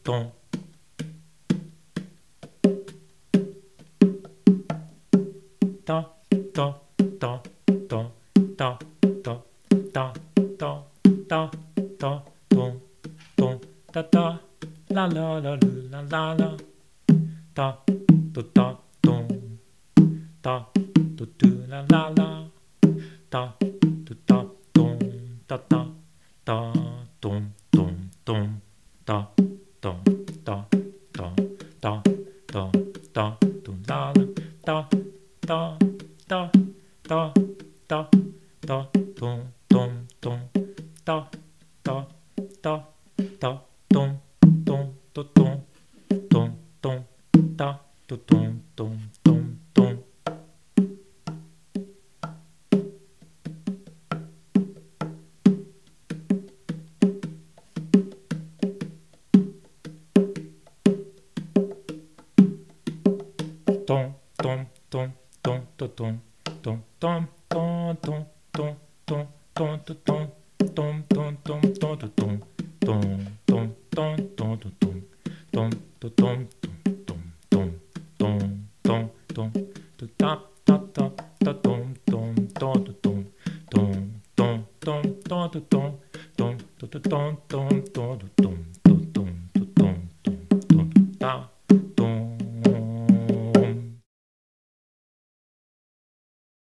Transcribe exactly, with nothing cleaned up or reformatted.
ton, ta, ta, ta, ta, ta, ta, ta, ta, ta, ta, ton, ton, ta, ta, la, la, la, la, la, la, ta, ta, ta, ton, ta, ta, ta, la, la, la, ta, ta, ta, ton, ta, ta, ta, ton, ton, ton, ta, ta, ta, ta, ta, ta, ta, ton, la, la, ta, ta, ta, ta, ta, ta, ton, ton, ton, ta, ta, ta, ta, ton, ton, to, ton, ton, ton, ta, to, ton, ton, ton, ton. Ton, ton, ton, ton, to, ton, ton, ton, ton, ton, ton, ton, ton, to, ton, ton, ton, ton, ton, to, ton, ton, ton, ton, ton, to, ton, ton, to, ton, ton, ton, ton, ton, ton, to, ta, ta, ta, ta, ton, ton, ton, to, ton, ton, ton, ton, ton, to, ton, ton, to, to, ton, ton, ton, to, ton.